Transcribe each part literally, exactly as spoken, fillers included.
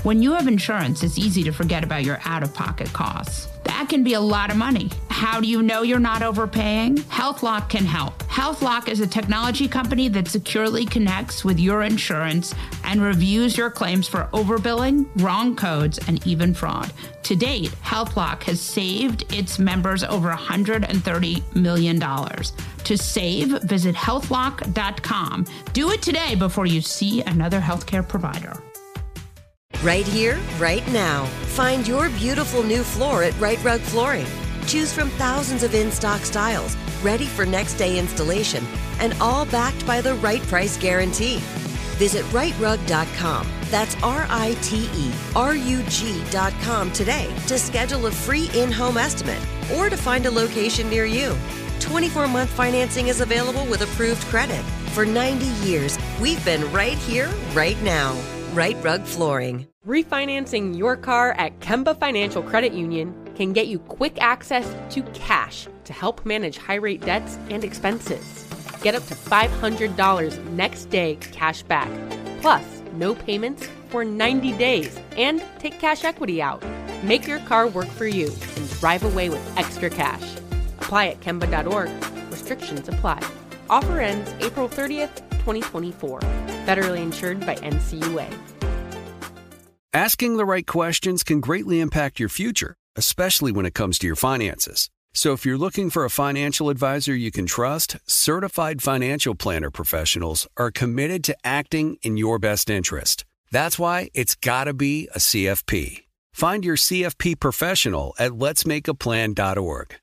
When you have insurance, it's easy to forget about your out-of-pocket costs. That can be a lot of money. How do you know you're not overpaying? HealthLock can help. HealthLock is a technology company that securely connects with your insurance and reviews your claims for overbilling, wrong codes, and even fraud. To date, HealthLock has saved its members over one hundred thirty million dollars. To save, visit health lock dot com. Do it today before you see another healthcare provider. Right here, right now. Find your beautiful new floor at Right Rug Flooring. Choose from thousands of in-stock styles, ready for next day installation, and all backed by the right price guarantee. Visit right rug dot com. That's R I T E R U G dot com today to schedule a free in-home estimate or to find a location near you. twenty-four month financing is available with approved credit. For ninety years, we've been right here, right now. Right Rug Flooring. Refinancing your car at Kemba Financial Credit Union can get you quick access to cash to help manage high-rate debts and expenses. Get up to five hundred dollars next day cash back, plus no payments for ninety days, and take cash equity out. Make your car work for you and drive away with extra cash. Apply at kemba dot org. Restrictions apply. Offer ends April thirtieth, twenty twenty-four. Federally insured by N C U A. Asking the right questions can greatly impact your future, especially when it comes to your finances. So if you're looking for a financial advisor you can trust, certified financial planner professionals are committed to acting in your best interest. That's why it's got to be a C F P. Find your C F P professional at lets make a plan dot org.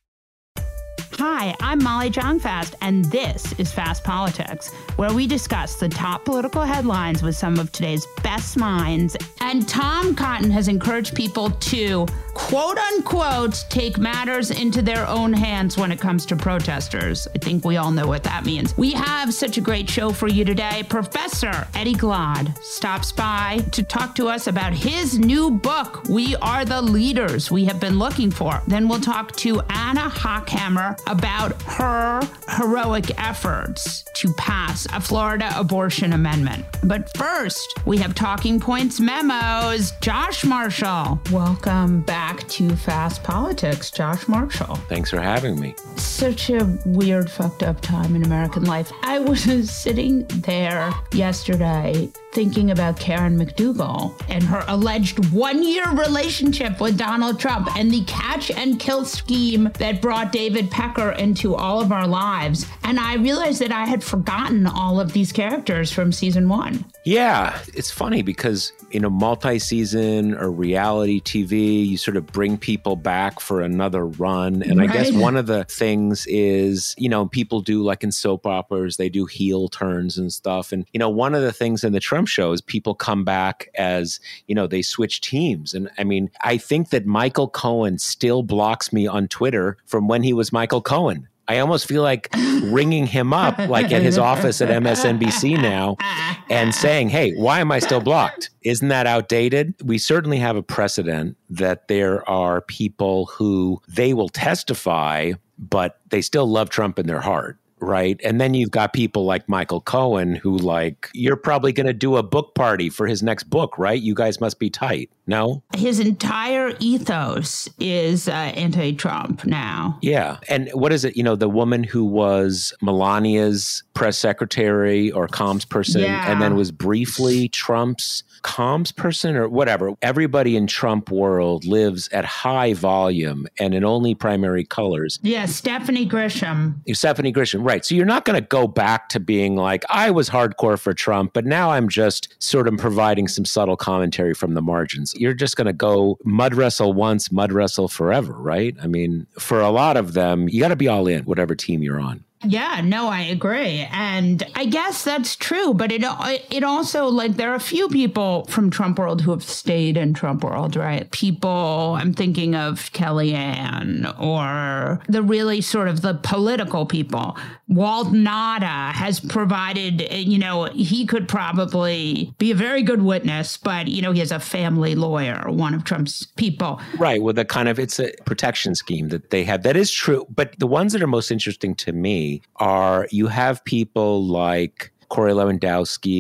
Hi, I'm Molly Jong-Fast, and this is Fast Politics, where we discuss the top political headlines with some of today's best minds. And Tom Cotton has encouraged people to, quote-unquote, take matters into their own hands when it comes to protesters. I think we all know what that means. We have such a great show for you today. Professor Eddie Glaude stops by to talk to us about his new book, We Are the Leaders We Have Been Looking For. Then we'll talk to Anna Hockhammer about her heroic efforts to pass a Florida abortion amendment. But first, we have Talking Points memos. Josh Marshall. Welcome back to Fast Politics, Josh Marshall. Thanks for having me. Such a weird, fucked up time in American life. I was sitting there yesterday thinking about Karen McDougal and her alleged one-year relationship with Donald Trump and the catch and kill scheme that brought David Pecker into all of our lives. And I realized that I had forgotten all of these characters from season one. Yeah, it's funny because in a multi-season or reality T V, you sort of bring people back for another run. And right. I guess one of the things is, you know, people do like in soap operas, they do heel turns and stuff. And, you know, one of the things in the Trump show is people come back as, you know, they switch teams. And I mean, I think that Michael Cohen still blocks me on Twitter from when he was Michael Cohen. I almost feel like ringing him up like at his office at M S N B C now and saying, hey, why am I still blocked? Isn't that outdated? We certainly have a precedent that there are people who they will testify, but they still love Trump in their heart. Right. And then you've got people like Michael Cohen who like, you're probably going to do a book party for his next book, right? You guys must be tight. No? His entire ethos is uh, anti-Trump now. Yeah. And what is it? You know, the woman who was Melania's press secretary or comms person yeah. and then was briefly Trump's comms person or whatever. Everybody in Trump world lives at high volume and in only primary colors. Yeah, Stephanie Grisham. Stephanie Grisham, right. So you're not going to go back to being like, I was hardcore for Trump, but now I'm just sort of providing some subtle commentary from the margins. You're just going to go mud wrestle once, mud wrestle forever, right? I mean, for a lot of them, you got to be all in, whatever team you're on. Yeah, no, I agree. And I guess that's true. But it it also, like, there are a few people from Trump world who have stayed in Trump world, right? People, I'm thinking of Kellyanne or the really sort of the political people. Walt Nada has provided, you know, he could probably be a very good witness, but, you know, he has a family lawyer, one of Trump's people. Right. Well, the kind of, it's a protection scheme that they have. That is true. But the ones that are most interesting to me are you have people like Corey Lewandowski,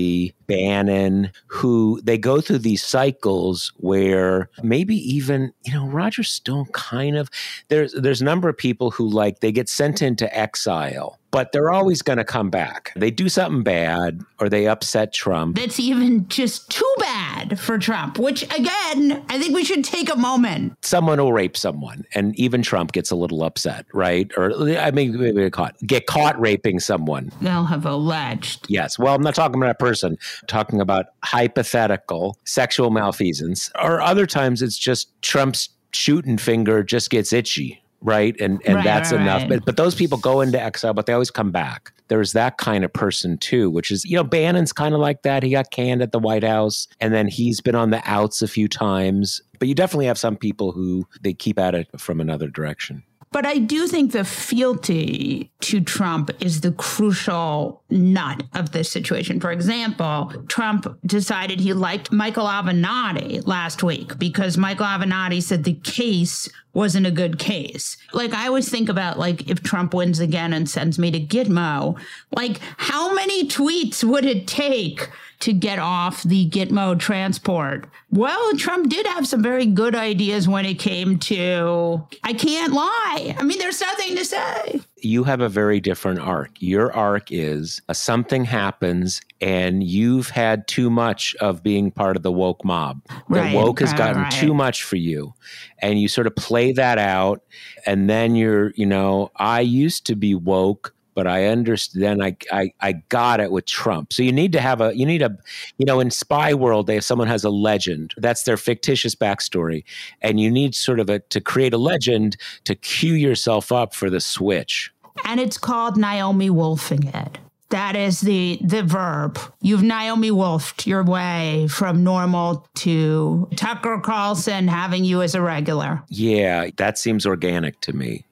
Bannon, who they go through these cycles where maybe even, you know, Roger Stone kind of, there's, there's a number of people who like, they get sent into exile, but they're always going to come back. They do something bad or they upset Trump. That's even just too bad for Trump, which again, I think we should take a moment. Someone will rape someone and even Trump gets a little upset, right? Or I mean, maybe caught, get caught raping someone. They'll have alleged. Yes. Well, I'm not talking about a person, I'm talking about hypothetical sexual malfeasance. Or other times it's just Trump's shooting finger just gets itchy. Right. And and right, that's right, enough. right. But but those people go into exile, but they always come back. There's that kind of person, too, which is, you know, Bannon's kind of like that. He got canned at the White House and then he's been on the outs a few times. But you definitely have some people who they keep at it from another direction. But I do think the fealty to Trump is the crucial nut of this situation. For example, Trump decided he liked Michael Avenatti last week because Michael Avenatti said the case wasn't a good case. Like, I always think about, like, if Trump wins again and sends me to Gitmo, like, how many tweets would it take to get off the Gitmo transport? Well, Trump did have some very good ideas when it came to, I can't lie. I mean, there's nothing to say. You have a very different arc. Your arc is uh, something happens and you've had too much of being part of the woke mob. Right, the woke has right, gotten right. too much for you. And you sort of play that out. And then you're, you know, I used to be woke, but I understand, I, I I got it with Trump. So you need to have a, you need a, you know, in spy world, they, if someone has a legend, that's their fictitious backstory. And you need sort of a, to create a legend to cue yourself up for the switch. And it's called Naomi Wolfing it. That is the the verb. You've Naomi Wolfed your way from normal to Tucker Carlson having you as a regular. Yeah, that seems organic to me.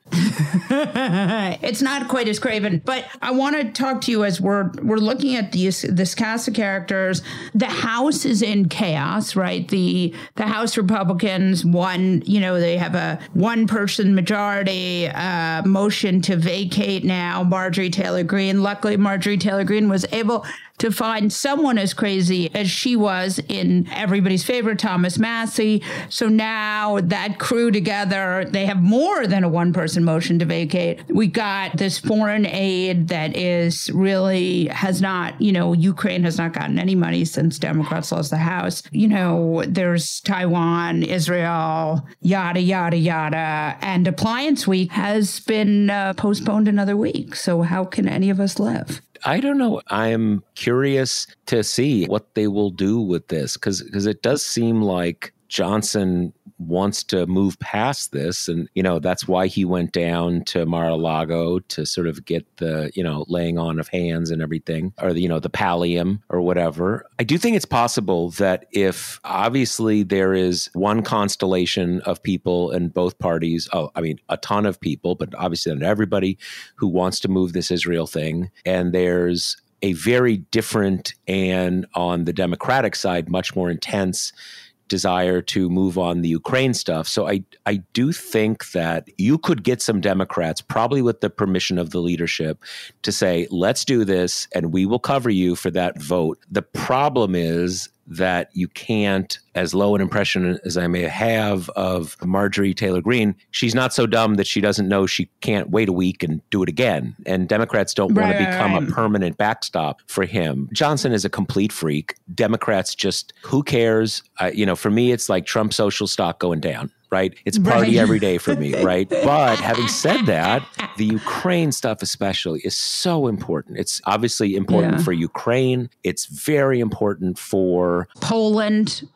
It's not quite as craven, but I want to talk to you as we're we're looking at these this cast of characters. The House is in chaos, right? The the House Republicans won, you know, they have a one person majority uh, motion to vacate now. Marjorie Taylor Greene. Luckily, Marjorie Taylor Greene was able to find someone as crazy as she was in everybody's favorite Thomas Massie. So now that crew together, they have more than a one-person motion to vacate. We got this foreign aid that is really has not, you know, Ukraine has not gotten any money since Democrats lost the House. You know, there's Taiwan, Israel, yada, yada, yada. And Appliance Week has been uh, postponed another week. So how can any of us live? I don't know. I'm curious to see what they will do with this because because it does seem like Johnson wants to move past this. And, you know, that's why he went down to Mar-a-Lago to sort of get the, you know, laying on of hands and everything, or the, you know, the pallium or whatever. I do think it's possible that if obviously there is one constellation of people in both parties, oh, I mean, a ton of people, but obviously not everybody who wants to move this Israel thing. And there's a very different and on the Democratic side, much more intense desire to move on the Ukraine stuff. So I, I do think that you could get some Democrats, probably with the permission of the leadership, to say, let's do this and we will cover you for that vote. The problem is that you can't, as low an impression as I may have of Marjorie Taylor Greene, she's not so dumb that she doesn't know she can't wait a week and do it again. And Democrats don't right, want to become right. a permanent backstop for him. Johnson is a complete freak. Democrats just, who cares? Uh, you know, for me, it's like Trump social stock going down. Right? It's a party right. every day for me, right? But having said that, the Ukraine stuff especially is so important. It's obviously important yeah. for Ukraine. It's very important for Poland,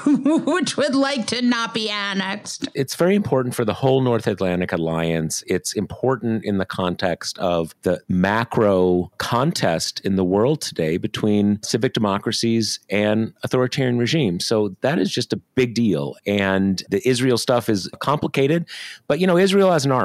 which would like to not be annexed. It's very important for the whole North Atlantic Alliance. It's important in the context of the macro contest in the world today between civic democracies and authoritarian regimes. So that is just a big deal. And the Israel stuff is complicated, but, you know, Israel has an army.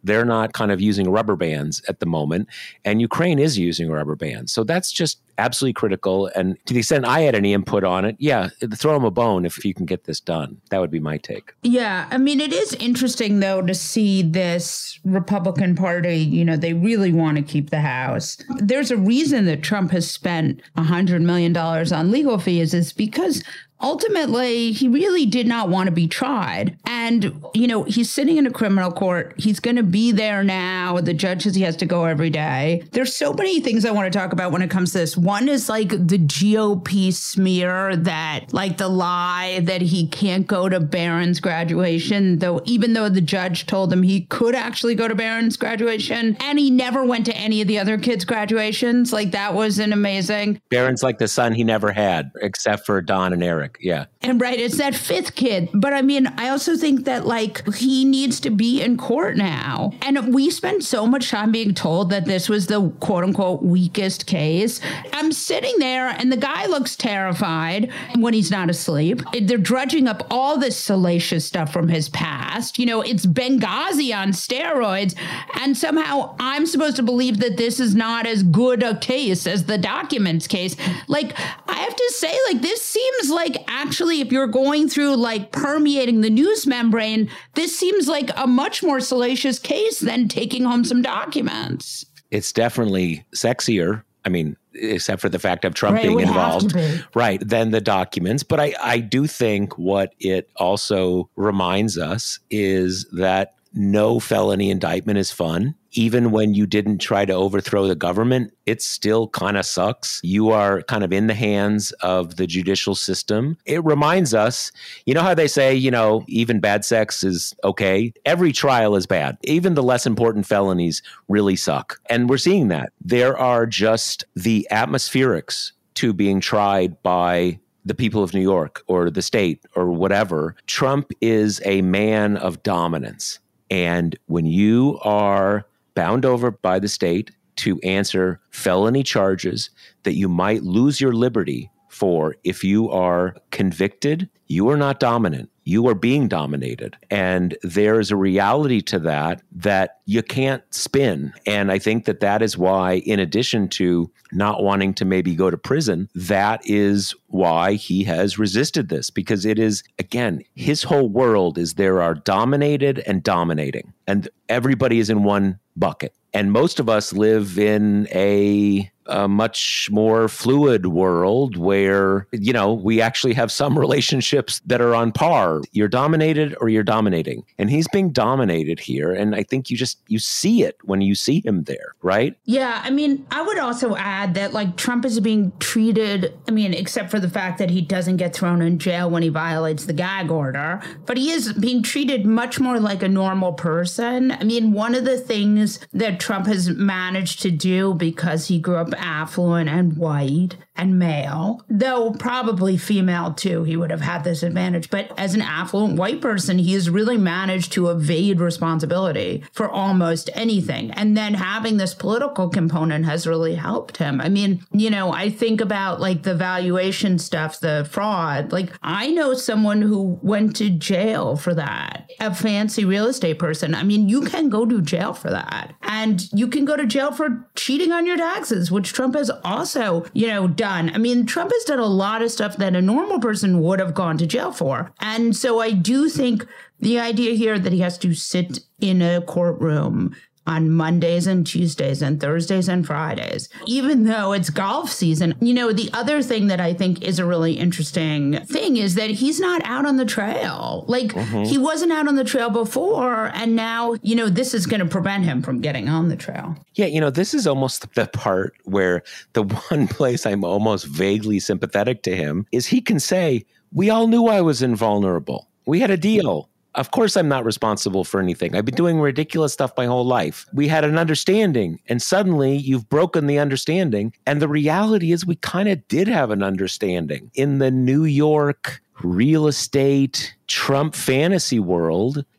They're not kind of using rubber bands at the moment, and Ukraine is using rubber bands. So that's just absolutely critical. And to the extent I had any input on it, yeah, throw them a bone if you can get this done. That would be my take. Yeah. I mean, it is interesting, though, to see this Republican Party, you know, they really want to keep the House. There's a reason that Trump has spent one hundred million dollars on legal fees, is because ultimately, he really did not want to be tried. And, you know, he's sitting in a criminal court. He's going to be there now. The judge says he has to go every day. There's so many things I want to talk about when it comes to this. One is like the G O P smear, that like the lie that he can't go to Barron's graduation, though, even though the judge told him he could actually go to Barron's graduation. And he never went to any of the other kids' graduations. Like, that was an amazing. Barron's like the son he never had, except for Don and Eric. Yeah. And right, it's that fifth kid. But I mean, I also think that like he needs to be in court now. And we spent so much time being told that this was the quote unquote weakest case. I'm sitting there and the guy looks terrified when he's not asleep. They're drudging up all this salacious stuff from his past. You know, it's Benghazi on steroids. And somehow I'm supposed to believe that this is not as good a case as the documents case. Like, I have to say, like, this seems like actually, if you're going through like permeating the news membrane, this seems like a much more salacious case than taking home some documents. It's definitely sexier. I mean, except for the fact of Trump right, being be. involved, right, than the documents. But I, I do think what it also reminds us is that no felony indictment is fun. Even when you didn't try to overthrow the government, it still kind of sucks. You are kind of in the hands of the judicial system. It reminds us, you know how they say, you know, even bad sex is okay? Every trial is bad. Even the less important felonies really suck. And we're seeing that. There are just the atmospherics to being tried by the people of New York or the state or whatever. Trump is a man of dominance. And when you are bound over by the state to answer felony charges that you might lose your liberty for if you are convicted, you are not dominant. You are being dominated. And there is a reality to that that you can't spin. And I think that that is why, in addition to not wanting to maybe go to prison, that is why he has resisted this. Because it is, again, his whole world is there are dominated and dominating. And everybody is in one bucket. And most of us live in a, a much more fluid world where, you know, we actually have some relationships that are on par. You're dominated or you're dominating. And he's being dominated here. And I think you just, you see it when you see him there, right? Yeah. I mean, I would also add that like Trump is being treated, I mean, except for the fact that he doesn't get thrown in jail when he violates the gag order, but he is being treated much more like a normal person. I mean, one of the things that Trump has managed to do, because he grew up affluent and white and male, though probably female too, he would have had this advantage. But as an affluent white person, he has really managed to evade responsibility for almost anything. And then having this political component has really helped him. I mean, you know, I think about like the valuation stuff, the fraud. Like, I know someone who went to jail for that, a fancy real estate person. I mean, you can go to jail for that. And you can go to jail for cheating on your taxes, which Trump has also, you know, done. I mean, Trump has done a lot of stuff that a normal person would have gone to jail for. And so I do think the idea here that he has to sit in a courtroom on Mondays and Tuesdays and Thursdays and Fridays, even though it's golf season. You know, the other thing that I think is a really interesting thing is that he's not out on the trail. Like, mm-hmm. he wasn't out on the trail before, and now, you know, this is going to prevent him from getting on the trail. Yeah, you know, this is almost the part where the one place I'm almost vaguely sympathetic to him is he can say, we all knew I was invulnerable. We had a deal. Of course, I'm not responsible for anything. I've been doing ridiculous stuff my whole life. We had an understanding, and suddenly you've broken the understanding. And the reality is we kind of did have an understanding. In the New York real estate Trump fantasy world,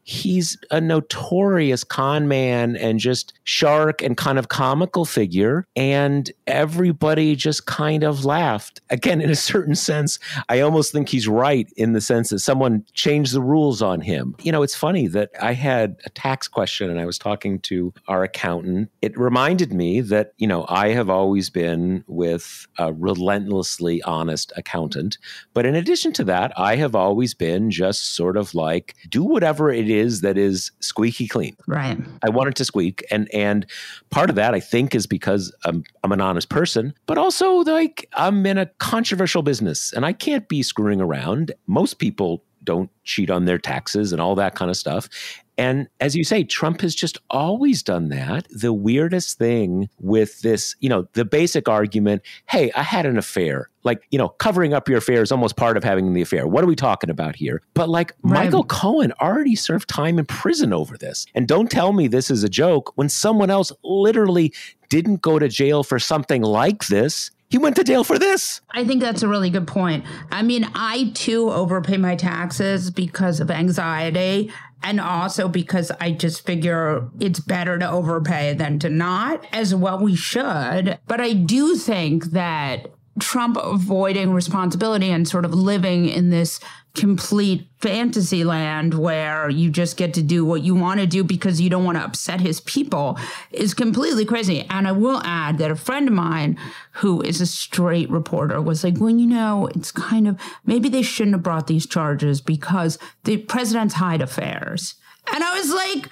he's a notorious con man and just shark and kind of comical figure. And everybody just kind of laughed. Again, in a certain sense, I almost think he's right in the sense that someone changed the rules on him. You know, it's funny that I had a tax question and I was talking to our accountant. It reminded me that, you know, I have always been with a relentlessly honest accountant. But in addition to that, I have always been just sort of like, do whatever it is that is squeaky clean. Right. I want it to squeak. And and part of that, I think, is because I'm, I'm an honest person, but also like I'm in a controversial business and I can't be screwing around. Most people don't cheat on their taxes and all that kind of stuff. And as you say, Trump has just always done that. The weirdest thing with this, you know, the basic argument, hey, I had an affair. Like, you know, covering up your affair is almost part of having the affair. What are we talking about here? But like right. Michael Cohen already served time in prison over this. And don't tell me this is a joke when someone else literally didn't go to jail for something like this. He went to jail for this. I think that's a really good point. I mean, I too overpay my taxes because of anxiety and also because I just figure it's better to overpay than to not, as well we should. But I do think that Trump avoiding responsibility and sort of living in this complete fantasy land where you just get to do what you want to do because you don't want to upset his people is completely crazy. And I will add that a friend of mine who is a straight reporter was like, well, you know, it's kind of, maybe they shouldn't have brought these charges because the presidents hide affairs. And I was like,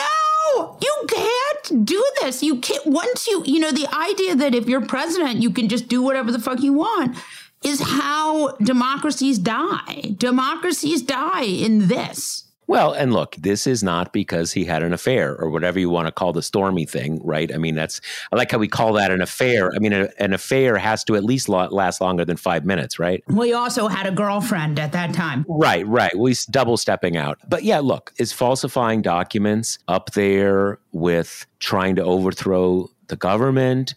no, you can't do this. You can't, once you, you know, the idea that if you're president, you can just do whatever the fuck you want is how democracies die. Democracies die in this. Well, and look, this is not because he had an affair or whatever you want to call the Stormy thing, right? I mean, that's, I like how we call that an affair. I mean, a, an affair has to at least last longer than five minutes, right? Well, he also had a girlfriend at that time. Right, right. Well, he's double stepping out. But yeah, look, is falsifying documents up there with trying to overthrow the government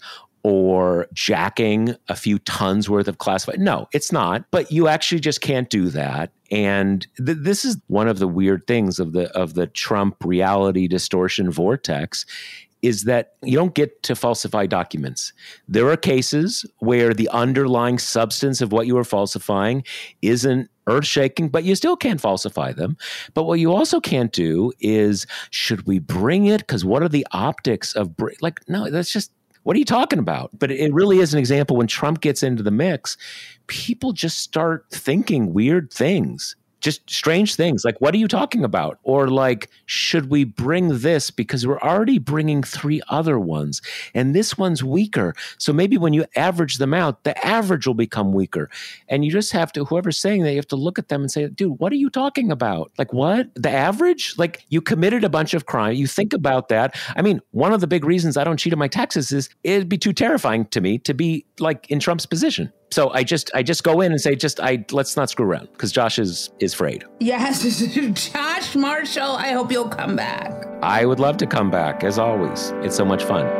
or jacking a few tons worth of classified? No, it's not. But you actually just can't do that. And th- this is one of the weird things of the of the Trump reality distortion vortex is that you don't get to falsify documents. There are cases where the underlying substance of what you are falsifying isn't earth-shaking, but you still can't falsify them. But what you also can't do is, should we bring it? Because what are the optics of, br- like, no, that's just, what are you talking about? But it really is an example when Trump gets into the mix, people just start thinking weird things, just strange things. Like, what are you talking about? Or like, should we bring this because we're already bringing three other ones and this one's weaker. So maybe when you average them out, the average will become weaker. And you just have to, whoever's saying that, you have to look at them and say, dude, what are you talking about? Like, what? The average? Like, you committed a bunch of crime. You think about that. I mean, one of the big reasons I don't cheat on my taxes is it'd be too terrifying to me to be like in Trump's position. So I just I just go in and say, just I let's not screw around because Josh is is afraid. Yes, Josh Marshall, I hope you'll come back. I would love to come back, as always. It's so much fun.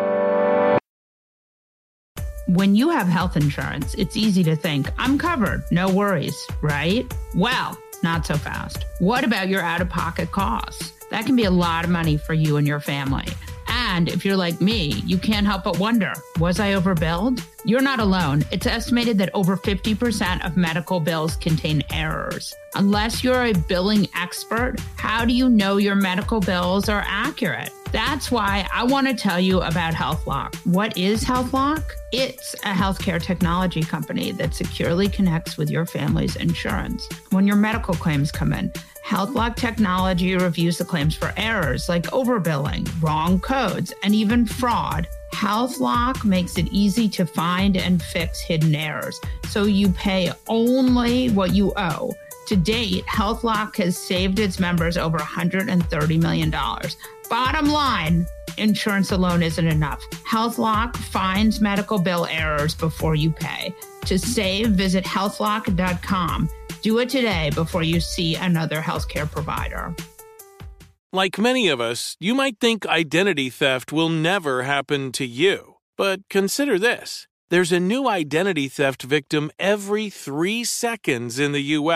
When you have health insurance, it's easy to think, I'm covered, no worries, right? Well, not so fast. What about your out-of-pocket costs? That can be a lot of money for you and your family. And if you're like me, you can't help but wonder, was I overbilled? You're not alone. It's estimated that over fifty percent of medical bills contain errors. Unless you're a billing expert, how do you know your medical bills are accurate? That's why I want to tell you about HealthLock. What is HealthLock? It's a healthcare technology company that securely connects with your family's insurance. When your medical claims come in, HealthLock technology reviews the claims for errors like overbilling, wrong codes, and even fraud. HealthLock makes it easy to find and fix hidden errors, so you pay only what you owe. To date, HealthLock has saved its members over one hundred thirty million dollars. Bottom line, insurance alone isn't enough. HealthLock finds medical bill errors before you pay. To save, visit health lock dot com. Do it today before you see another healthcare provider. Like many of us, you might think identity theft will never happen to you. But consider this. There's a new identity theft victim every three seconds in the U S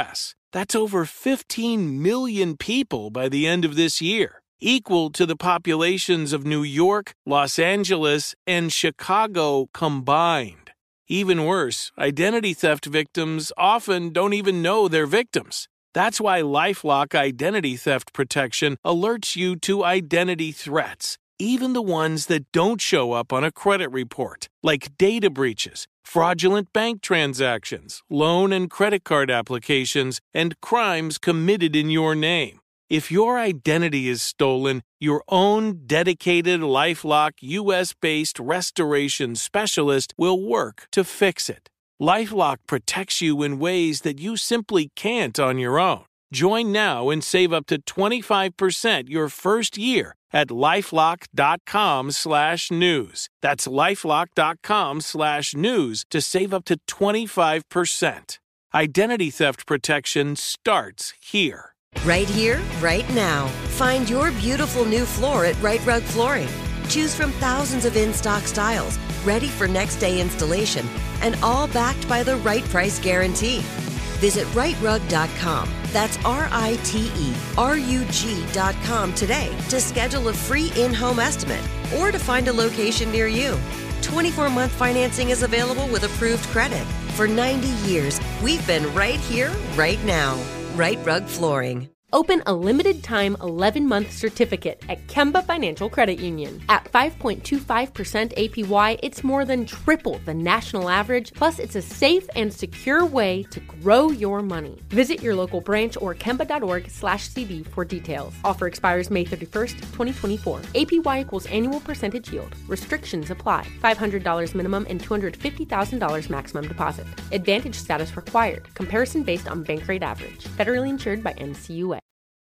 That's over fifteen million people by the end of this year, equal to the populations of New York, Los Angeles, and Chicago combined. Even worse, identity theft victims often don't even know they're victims. That's why LifeLock Identity Theft Protection alerts you to identity threats, even the ones that don't show up on a credit report, like data breaches, fraudulent bank transactions, loan and credit card applications, and crimes committed in your name. If your identity is stolen, your own dedicated LifeLock U S-based restoration specialist will work to fix it. LifeLock protects you in ways that you simply can't on your own. Join now and save up to twenty-five percent your first year at LifeLock.com slash news. That's LifeLock.com slash news to save up to twenty-five percent. Identity theft protection starts here. Right here, right now. Find your beautiful new floor at Right Rug Flooring. Choose from thousands of in-stock styles, ready for next day installation, and all backed by the right price guarantee. Visit right rug dot com. That's R I T E R U G dot com today to schedule a free in-home estimate or to find a location near you. twenty-four month financing is available with approved credit. For ninety years, we've been right here, right now. Right Rug Flooring. Open a limited-time eleven-month certificate at Kemba Financial Credit Union. At five point two five percent A P Y, it's more than triple the national average, plus it's a safe and secure way to grow your money. Visit your local branch or kemba.org slash CD for details. Offer expires May thirty-first, twenty twenty-four. A P Y equals annual percentage yield. Restrictions apply. five hundred dollars minimum and two hundred fifty thousand dollars maximum deposit. Advantage status required. Comparison based on bank rate average. Federally insured by N C U A.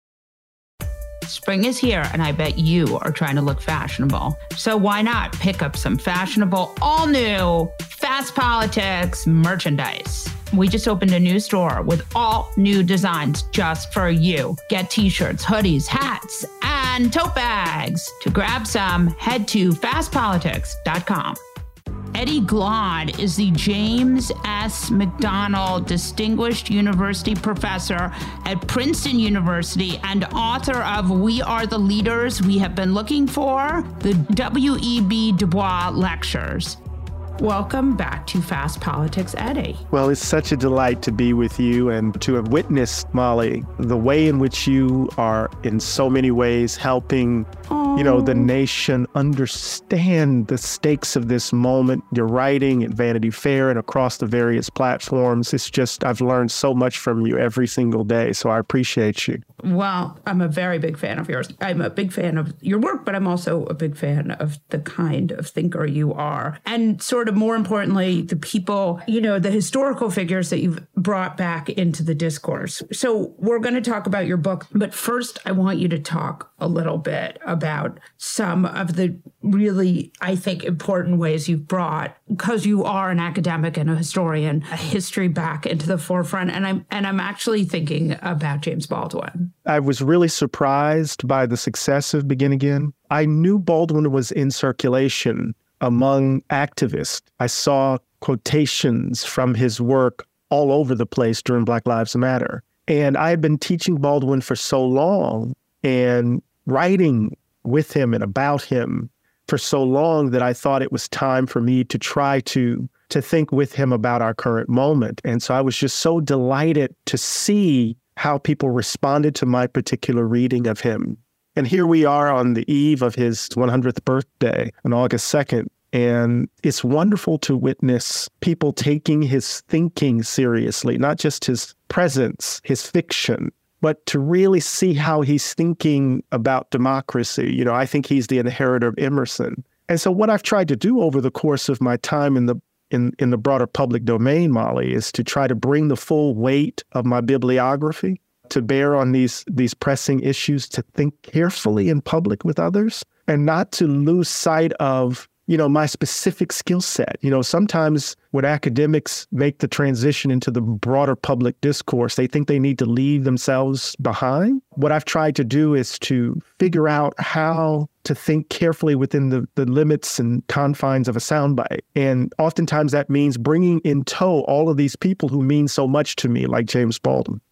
Spring is here, and I bet you are trying to look fashionable. So why not pick up some fashionable, all-new Fast Politics merchandise? We just opened a new store with all new designs just for you. Get t-shirts, hoodies, hats, and tote bags. To grab some, head to fast politics dot com. Eddie Glaude is the James S. McDonald Distinguished University Professor at Princeton University and author of We Are the Leaders We Have Been Looking For, the W E B Du Bois Lectures. Welcome back to Fast Politics, Eddie. Well, it's such a delight to be with you and to have witnessed, Molly, the way in which you are in so many ways helping, oh. you know, the nation understand the stakes of this moment. Your writing at Vanity Fair and across the various platforms. It's just, I've learned so much from you every single day, so I appreciate you. Well, I'm a very big fan of yours. I'm a big fan of your work, but I'm also a big fan of the kind of thinker you are. And sort of more importantly, the people, you know, the historical figures that you've brought back into the discourse. So we're going to talk about your book, but first I want you to talk a little bit about some of the really, I think, important ways you've brought, because you are an academic and a historian, a history back into the forefront. And I'm and I'm actually thinking about James Baldwin. I was really surprised by the success of Begin Again. I knew Baldwin was in circulation among activists. I saw quotations from his work all over the place during Black Lives Matter. And I had been teaching Baldwin for so long and writing with him and about him for so long that I thought it was time for me to try to, to think with him about our current moment. And so I was just so delighted to see how people responded to my particular reading of him. And here we are on the eve of his one hundredth birthday on August second. And it's wonderful to witness people taking his thinking seriously, not just his presence, his fiction, but to really see how he's thinking about democracy. You know, I think he's the inheritor of Emerson. And so what I've tried to do over the course of my time in the in, in the broader public domain, Molly, is to try to bring the full weight of my bibliography to bear on these these pressing issues, to think carefully in public with others, and not to lose sight of, you know, my specific skill set. You know, sometimes when academics make the transition into the broader public discourse, they think they need to leave themselves behind. What I've tried to do is to figure out how to think carefully within the, the limits and confines of a soundbite. And oftentimes that means bringing in tow all of these people who mean so much to me, like James Baldwin.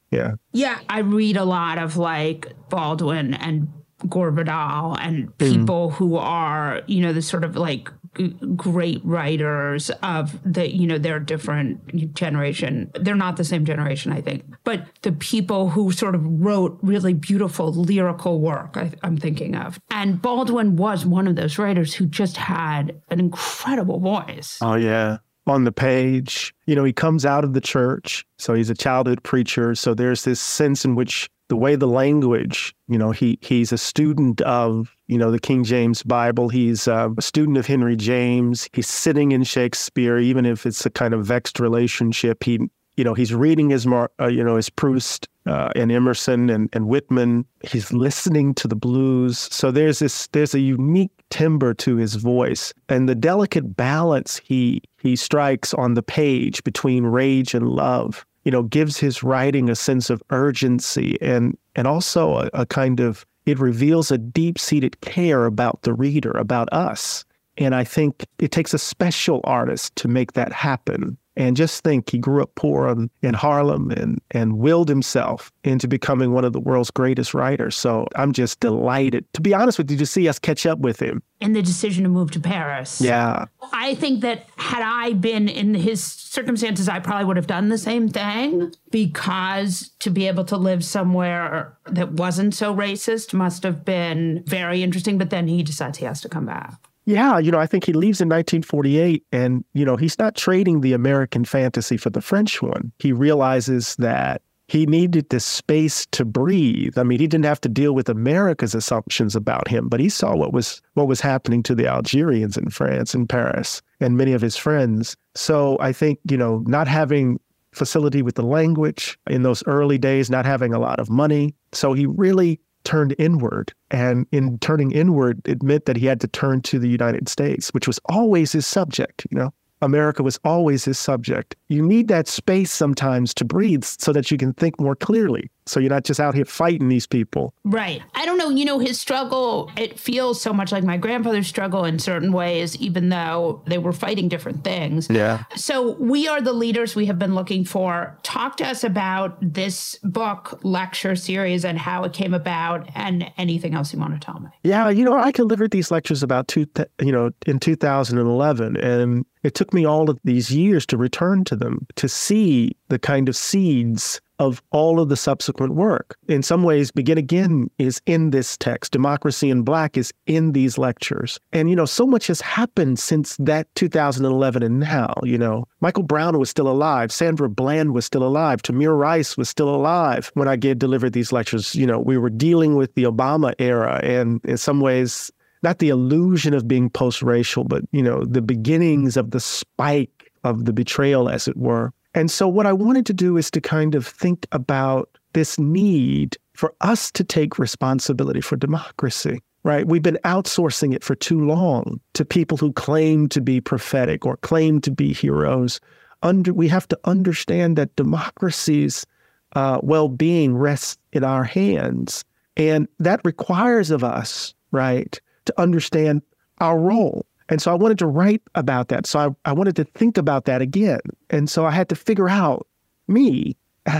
Yeah. Yeah. I read a lot of like Baldwin and Gore Vidal and people mm. who are, you know, the sort of like g- great writers of the, you know, their different generation. They're not the same generation, I think, but the people who sort of wrote really beautiful lyrical work, I, I'm thinking of. And Baldwin was one of those writers who just had an incredible voice. Oh, yeah. On the page, you know, he comes out of the church. So he's a childhood preacher. So there's this sense in which the way the language, you know, he he's a student of, you know, the King James Bible. He's uh, a student of Henry James. He's sitting in Shakespeare, even if it's a kind of vexed relationship. He, you know, he's reading his, Mar- uh, you know, his Proust uh, and Emerson and, and Whitman. He's listening to the blues. So there's this, there's a unique timbre to his voice, and the delicate balance he he strikes on the page between rage and love, you know, gives his writing a sense of urgency and and also a, a kind of, it reveals a deep-seated care about the reader, about us. And I think it takes a special artist to make that happen. And just think, he grew up poor in, in Harlem and, and willed himself into becoming one of the world's greatest writers. So I'm just delighted, to be honest with you, to see us catch up with him. And the decision to move to Paris. Yeah. I think that had I been in his circumstances, I probably would have done the same thing, because to be able to live somewhere that wasn't so racist must have been very interesting. But then he decides he has to come back. Yeah, you know, I think he leaves in nineteen forty-eight, and, you know, he's not trading the American fantasy for the French one. He realizes that he needed this space to breathe. I mean, he didn't have to deal with America's assumptions about him, but he saw what was what was happening to the Algerians in France and Paris and many of his friends. So I think, you know, not having facility with the language in those early days, not having a lot of money. So he really turned inward. And in turning inward, it meant that he had to turn to the United States, which was always his subject, you know. America was always his subject. You need that space sometimes to breathe so that you can think more clearly. So you're not just out here fighting these people. Right. I don't know, you know, his struggle, it feels so much like my grandfather's struggle in certain ways, even though they were fighting different things. Yeah. So we are the leaders we have been looking for. Talk to us about this book lecture series and how it came about, and anything else you want to tell me. Yeah, you know, I delivered these lectures about two, you know, in two thousand eleven, and it took me all of these years to return to them, to see the kind of seeds of all of the subsequent work. In some ways, Begin Again is in this text. Democracy in Black is in these lectures. And, you know, so much has happened since that two thousand eleven and now, you know. Michael Brown was still alive. Sandra Bland was still alive. Tamir Rice was still alive when I gave delivered these lectures. You know, we were dealing with the Obama era, and in some ways, not the illusion of being post-racial, but, you know, the beginnings of the spike of the betrayal, as it were. And so what I wanted to do is to kind of think about this need for us to take responsibility for democracy, right? We've been outsourcing it for too long to people who claim to be prophetic or claim to be heroes. Under, we have to understand that democracy's uh, well-being rests in our hands. And that requires of us, right, to understand our role. And so I wanted to write about that. So I, I wanted to think about that again. And so I had to figure out me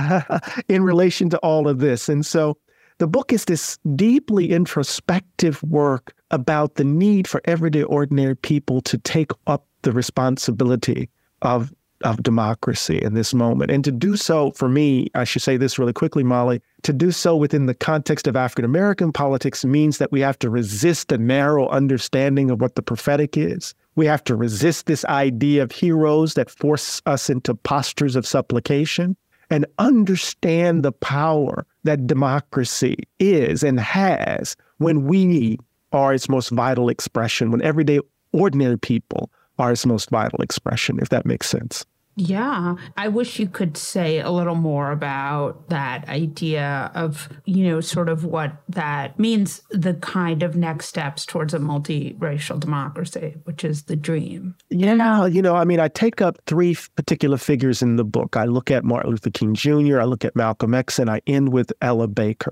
in relation to all of this. And so the book is this deeply introspective work about the need for everyday, ordinary people to take up the responsibility of of democracy in this moment. And to do so, for me, I should say this really quickly, Molly, to do so within the context of African-American politics means that we have to resist a narrow understanding of what the prophetic is. We have to resist this idea of heroes that force us into postures of supplication, and understand the power that democracy is and has when we are its most vital expression, when everyday, ordinary people are its most vital expression, if that makes sense. Yeah. I wish you could say a little more about that idea of, you know, sort of what that means, the kind of next steps towards a multiracial democracy, which is the dream. Yeah. You know, I mean, I take up three particular figures in the book. I look at Martin Luther King Junior, I look at Malcolm X, and I end with Ella Baker.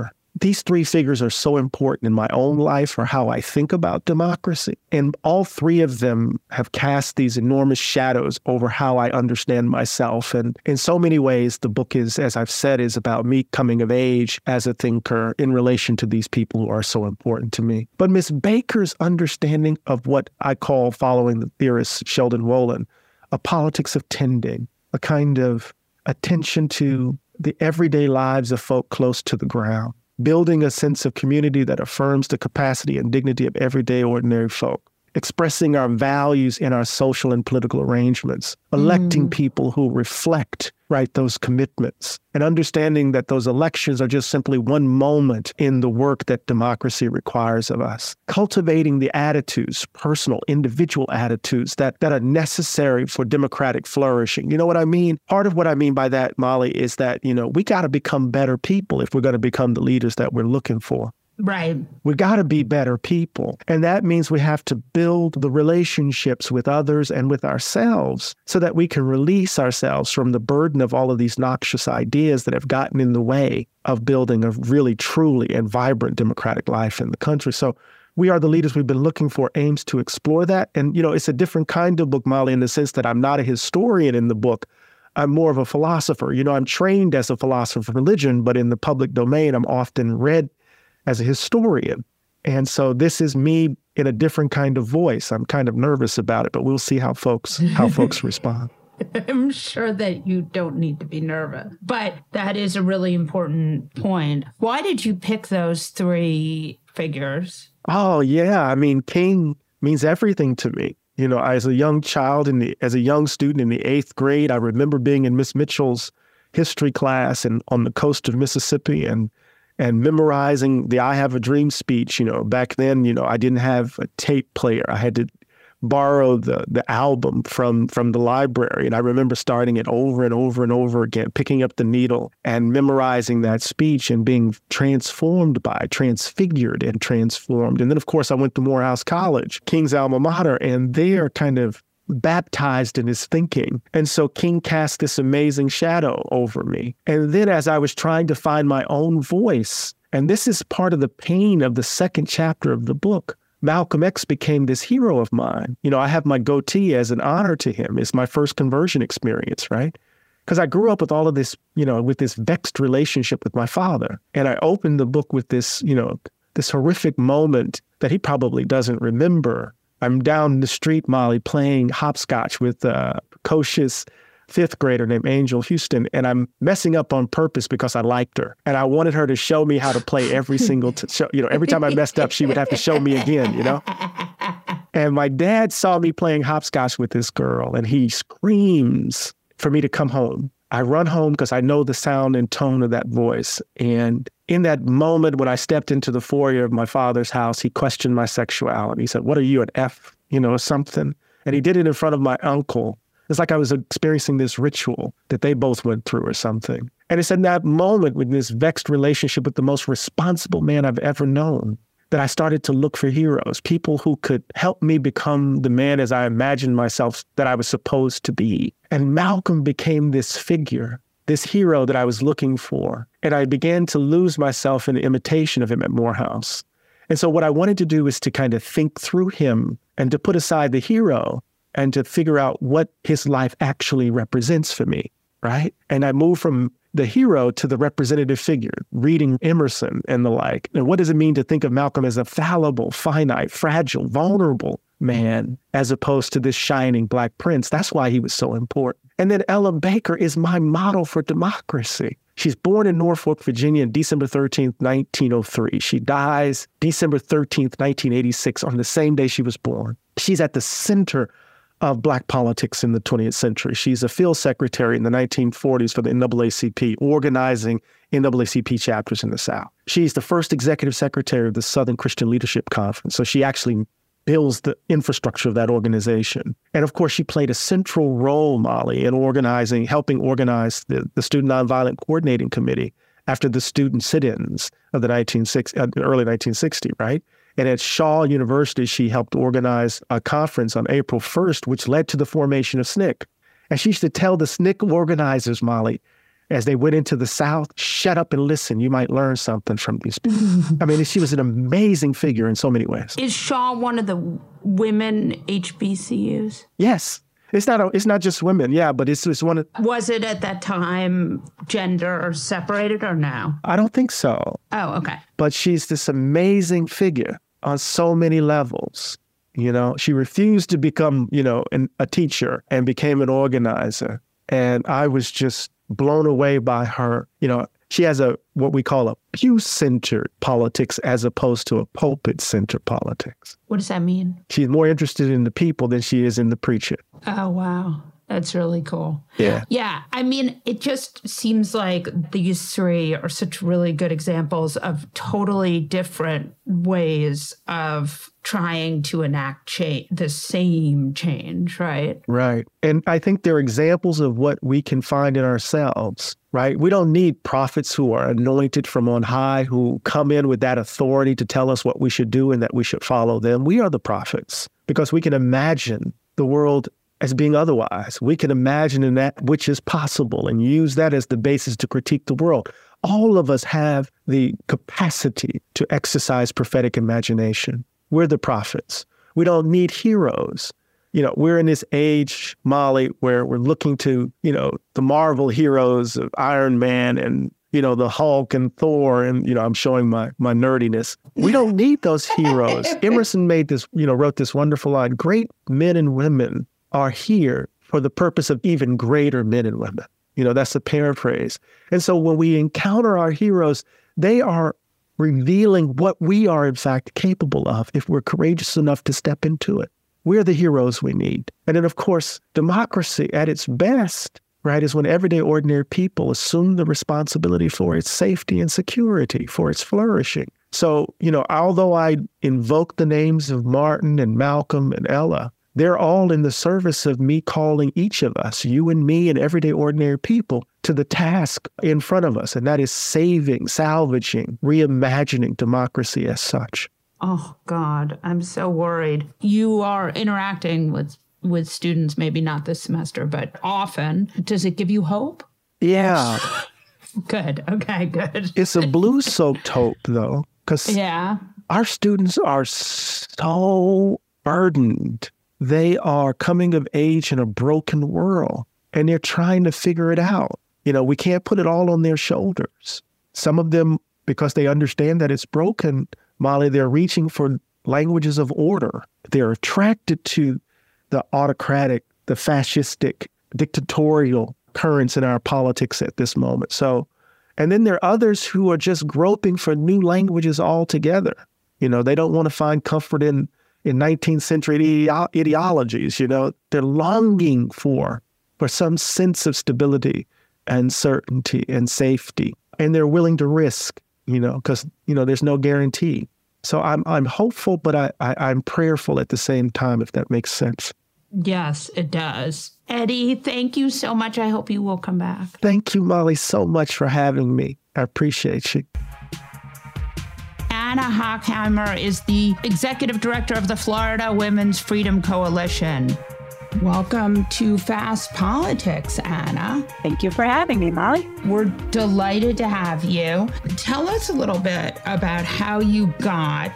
these three figures are so important in my own life for how I think about democracy. And all three of them have cast these enormous shadows over how I understand myself. And in so many ways, the book is, as I've said, is about me coming of age as a thinker in relation to these people who are so important to me. But Miss Baker's understanding of what I call, following the theorist Sheldon Wolin, a politics of tending, a kind of attention to the everyday lives of folk close to the ground, building a sense of community that affirms the capacity and dignity of everyday ordinary folk, expressing our values in our social and political arrangements, electing mm. people who reflect, right, those commitments, and understanding that those elections are just simply one moment in the work that democracy requires of us. Cultivating the attitudes, personal, individual attitudes that, that are necessary for democratic flourishing. You know what I mean? Part of what I mean by that, Molly, is that, you know, we got to become better people if we're going to become the leaders that we're looking for. Right. We got to be better people. And that means we have to build the relationships with others and with ourselves so that we can release ourselves from the burden of all of these noxious ideas that have gotten in the way of building a really, truly and vibrant democratic life in the country. So We Are the Leaders We've Been Looking For aims to explore that. And, you know, it's a different kind of book, Molly, in the sense that I'm not a historian in the book. I'm more of a philosopher. You know, I'm trained as a philosopher of religion, but in the public domain, I'm often read as a historian. And so this is me in a different kind of voice. I'm kind of nervous about it, but we'll see how folks how folks respond. I'm sure that you don't need to be nervous, but that is a really important point. Why did you pick those three figures? Oh, yeah. I mean, King means everything to me. You know, as a young child, in the, as a young student in the eighth grade, I remember being in Miss Mitchell's history class and on the coast of Mississippi and and memorizing the I Have a Dream speech. You know, back then, you know, I didn't have a tape player. I had to borrow the the album from from the library. And I remember starting it over and over and over again, picking up the needle and memorizing that speech and being transformed by, transfigured and transformed. And then, of course, I went to Morehouse College, King's alma mater, and there kind of baptized in his thinking. And so King cast this amazing shadow over me. And then as I was trying to find my own voice, and this is part of the pain of the second chapter of the book, Malcolm X became this hero of mine. You know, I have my goatee as an honor to him. It's my first conversion experience, right? Because I grew up with all of this, you know, with this vexed relationship with my father. And I opened the book with this, you know, this horrific moment that he probably doesn't remember. I'm down the street, Molly, playing hopscotch with a precocious fifth grader named Angel Houston, and I'm messing up on purpose because I liked her. And I wanted her to show me how to play every single, t- show, you know, every time I messed up, she would have to show me again, you know? And my dad saw me playing hopscotch with this girl, and he screams for me to come home. I run home because I know the sound and tone of that voice. And in that moment when I stepped into the foyer of my father's house, he questioned my sexuality. He said, "What are you, an F, you know, something?" And he did it in front of my uncle. It's like I was experiencing this ritual that they both went through or something. And it's in that moment with this vexed relationship with the most responsible man I've ever known that I started to look for heroes, people who could help me become the man as I imagined myself that I was supposed to be. And Malcolm became this figure, this hero that I was looking for. And I began to lose myself in the imitation of him at Morehouse. And so what I wanted to do is to kind of think through him and to put aside the hero and to figure out what his life actually represents for me, right? And I moved from the hero to the representative figure, reading Emerson and the like. And what does it mean to think of Malcolm as a fallible, finite, fragile, vulnerable man, as opposed to this shining Black prince? That's why he was so important. And then Ella Baker is my model for democracy. She's born in Norfolk, Virginia, December thirteenth, nineteen oh three. She dies December thirteenth, nineteen eighty-six, on the same day she was born. She's at the center of Black politics in the twentieth century. She's a field secretary in the nineteen forties for the N double A C P, organizing N double A C P chapters in the South. She's the first executive secretary of the Southern Christian Leadership Conference, so she actually builds the infrastructure of that organization. And of course, she played a central role, Molly, in organizing, helping organize the, the Student Nonviolent Coordinating Committee after the student sit-ins of the nineteen sixty, uh, early nineteen sixty, right? And at Shaw University, she helped organize a conference on April first, which led to the formation of S N C C. And she used to tell the S N C C organizers, Molly, as they went into the South, shut up and listen. You might learn something from these people. I mean, she was an amazing figure in so many ways. Is Shaw one of the women H B C Us? Yes. It's not a, it's not just women, yeah, but it's just one of... Was it at that time gender separated or no? I don't think so. Oh, okay. But she's this amazing figure on so many levels. You know, she refused to become, you know, an, a teacher and became an organizer. And I was just blown away by her. You know, she has a what we call a pew-centered politics as opposed to a pulpit-centered politics. What does that mean? She's more interested in the people than she is in the preacher. Oh, wow. That's really cool. Yeah. Yeah. I mean, it just seems like these three are such really good examples of totally different ways of trying to enact change, the same change, right? Right. And I think they're examples of what we can find in ourselves, right? We don't need prophets who are anointed from on high, who come in with that authority to tell us what we should do and that we should follow them. We are the prophets because we can imagine the world as being otherwise. We can imagine in that which is possible and use that as the basis to critique the world. All of us have the capacity to exercise prophetic imagination. We're the prophets. We don't need heroes. You know, we're in this age, Molly, where we're looking to, you know, the Marvel heroes of Iron Man and, you know, the Hulk and Thor. And, you know, I'm showing my, my nerdiness. We don't need those heroes. Emerson made this, you know, wrote this wonderful line, great men and women are here for the purpose of even greater men and women. You know, that's a paraphrase. And so when we encounter our heroes, they are revealing what we are, in fact, capable of if we're courageous enough to step into it. We're the heroes we need. And then, of course, democracy at its best, right, is when everyday ordinary people assume the responsibility for its safety and security, for its flourishing. So, you know, although I invoke the names of Martin and Malcolm and Ella, they're all in the service of me calling each of us, you and me and everyday ordinary people, to the task in front of us, and that is saving, salvaging, reimagining democracy as such. Oh, God, I'm so worried. You are interacting with, with students, maybe not this semester, but often. Does it give you hope? Yeah. Good. Okay, good. It's a blue-soaked hope, though, because yeah. our students are so burdened. They are coming of age in a broken world, and they're trying to figure it out. You know, we can't put it all on their shoulders. Some of them, because they understand that it's broken, Molly, they're reaching for languages of order. They're attracted to the autocratic, the fascistic, dictatorial currents in our politics at this moment. So, and then there are others who are just groping for new languages altogether. You know, they don't want to find comfort in in nineteenth century ideo- ideologies, you know, they're longing for, for some sense of stability and certainty and safety. And they're willing to risk, you know, because, you know, there's no guarantee. So I'm I'm hopeful, but I, I, I'm prayerful at the same time, if that makes sense. Yes, it does. Eddie, thank you so much. I hope you will come back. Thank you, Molly, so much for having me. I appreciate you. Anna Hockheimer is the executive director of the Florida Women's Freedom Coalition. Welcome to Fast Politics, Anna. Thank you for having me, Molly. We're delighted to have you. Tell us a little bit about how you got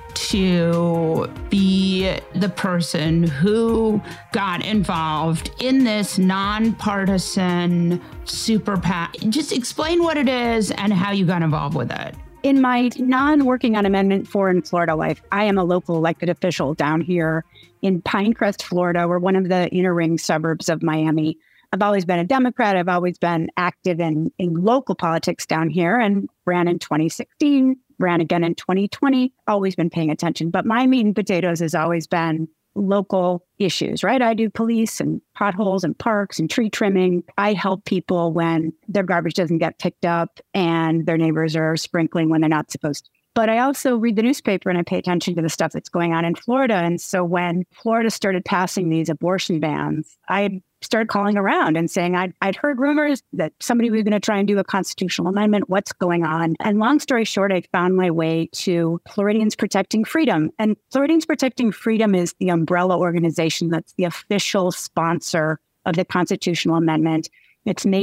to be the person who got involved in this nonpartisan super PAC. Just explain what it is and how you got involved with it. In my non-working on Amendment four in Florida life, I am a local elected official down here in Pinecrest, Florida. We're one of the inner ring suburbs of Miami. I've always been a Democrat. I've always been active in, in local politics down here and ran in twenty sixteen, ran again in twenty twenty, always been paying attention. But my meat and potatoes has always been local issues, right? I do police and potholes and parks and tree trimming. I help people when their garbage doesn't get picked up and their neighbors are sprinkling when they're not supposed to. But I also read the newspaper and I pay attention to the stuff that's going on in Florida. And so when Florida started passing these abortion bans, I started calling around and saying, I'd, I'd heard rumors that somebody was going to try and do a constitutional amendment. What's going on? And long story short, I found my way to Floridians Protecting Freedom. And Floridians Protecting Freedom is the umbrella organization that's the official sponsor of the constitutional amendment. It's made up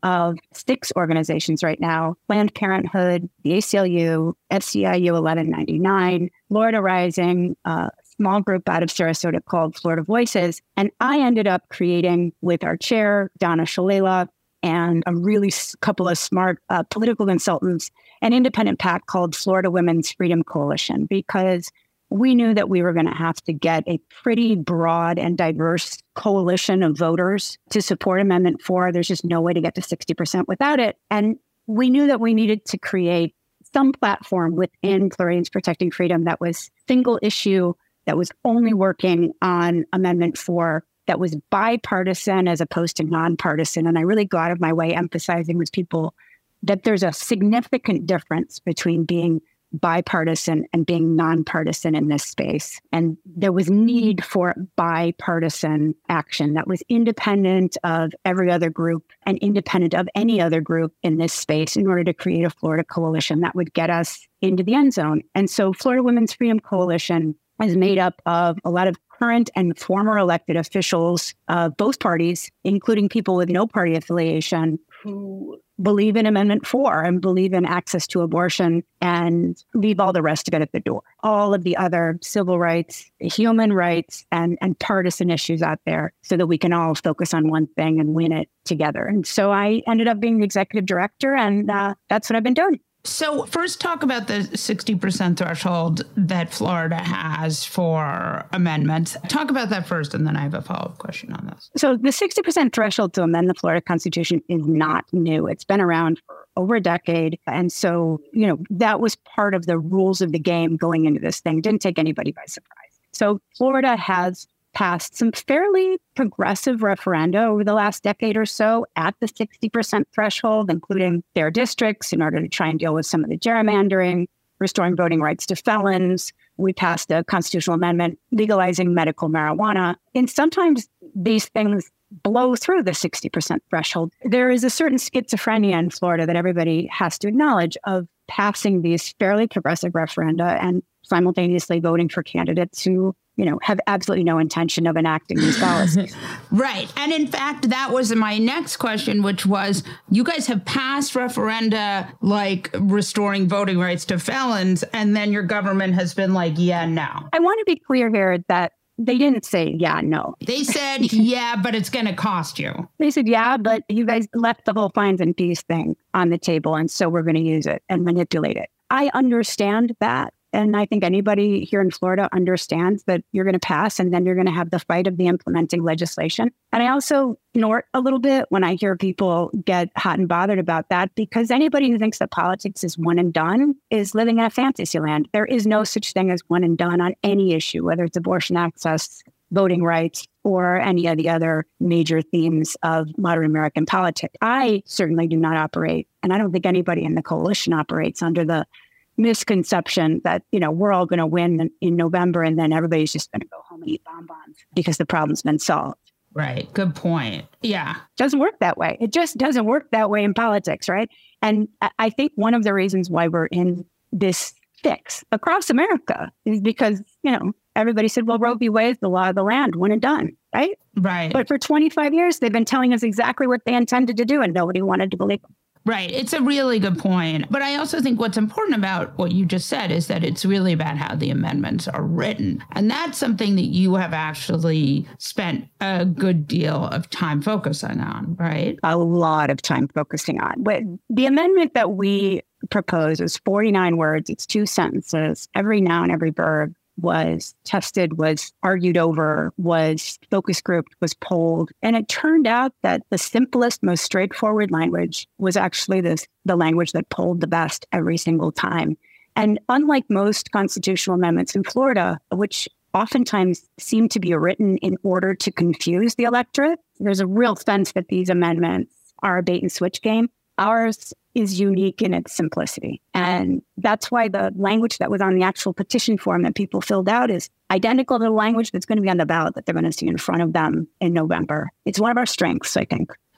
of six organizations right now: Planned Parenthood, the A C L U, S C I U eleven ninety-nine, Florida Rising, a small group out of Sarasota called Florida Voices. And I ended up creating with our chair, Donna Shalala, and a really s- couple of smart uh, political consultants, an independent PAC called Florida Women's Freedom Coalition, because we knew that we were going to have to get a pretty broad and diverse coalition of voters to support Amendment four. There's just no way to get to sixty percent without it. And we knew that we needed to create some platform within Floridians Protecting Freedom that was single issue, that was only working on Amendment four, that was bipartisan as opposed to nonpartisan. And I really go out of my way emphasizing with people that there's a significant difference between being bipartisan and being nonpartisan in this space. And there was need for bipartisan action that was independent of every other group and independent of any other group in this space in order to create a Florida coalition that would get us into the end zone. And so Florida Women's Freedom Coalition is made up of a lot of current and former elected officials of both parties, including people with no party affiliation, who believe in Amendment four and believe in access to abortion and leave all the rest of it at the door. All of the other civil rights, human rights, and, and partisan issues out there so that we can all focus on one thing and win it together. And so I ended up being the executive director, and uh, that's what I've been doing. So first, talk about the sixty percent threshold that Florida has for amendments. Talk about that first, and then I have a follow-up question on this. So the sixty percent threshold to amend the Florida Constitution is not new. It's been around for over a decade. And so, you know, that was part of the rules of the game going into this thing. It didn't take anybody by surprise. So Florida has passed some fairly progressive referenda over the last decade or so at the sixty percent threshold, including fair districts in order to try and deal with some of the gerrymandering, restoring voting rights to felons. We passed a constitutional amendment legalizing medical marijuana. And sometimes these things blow through the sixty percent threshold. There is a certain schizophrenia in Florida that everybody has to acknowledge of passing these fairly progressive referenda and simultaneously voting for candidates who, you know, have absolutely no intention of enacting these policies. Right. And in fact, that was my next question, which was, you guys have passed referenda like restoring voting rights to felons, and then your government has been like, yeah, no. I want to be clear here that they didn't say, yeah, no. They said, yeah, but it's going to cost you. They said, yeah, but you guys left the whole fines and fees thing on the table, and so we're going to use it and manipulate it. I understand that. And I think anybody here in Florida understands that you're going to pass and then you're going to have the fight of the implementing legislation. And I also snort a little bit when I hear people get hot and bothered about that, because anybody who thinks that politics is one and done is living in a fantasy land. There is no such thing as one and done on any issue, whether it's abortion access, voting rights, or any of the other major themes of modern American politics. I certainly do not operate, and I don't think anybody in the coalition operates under the misconception that, you know, we're all going to win in, in November and then everybody's just going to go home and eat bonbons because the problem's been solved. Right. Good point. Yeah. Doesn't work that way. It just doesn't work that way in politics, right? And I think one of the reasons why we're in this fix across America is because, you know, everybody said, well, Roe v. Wade is the law of the land, one and done, right? Right. But for twenty-five years, they've been telling us exactly what they intended to do and nobody wanted to believe them. Right. It's a really good point. But I also think what's important about what you just said is that it's really about how the amendments are written. And that's something that you have actually spent a good deal of time focusing on, right? A lot of time focusing on. But the amendment that we proposed was forty-nine words. It's two sentences. Every noun, every verb was tested, was argued over, was focus grouped, was polled. And it turned out that the simplest, most straightforward language was actually this, the language that polled the best every single time. And unlike most constitutional amendments in Florida, which oftentimes seem to be written in order to confuse the electorate, there's a real sense that these amendments are a bait and switch game. Ours is unique in its simplicity. And that's why the language that was on the actual petition form that people filled out is identical to the language that's going to be on the ballot that they're going to see in front of them in November. It's one of our strengths, I think.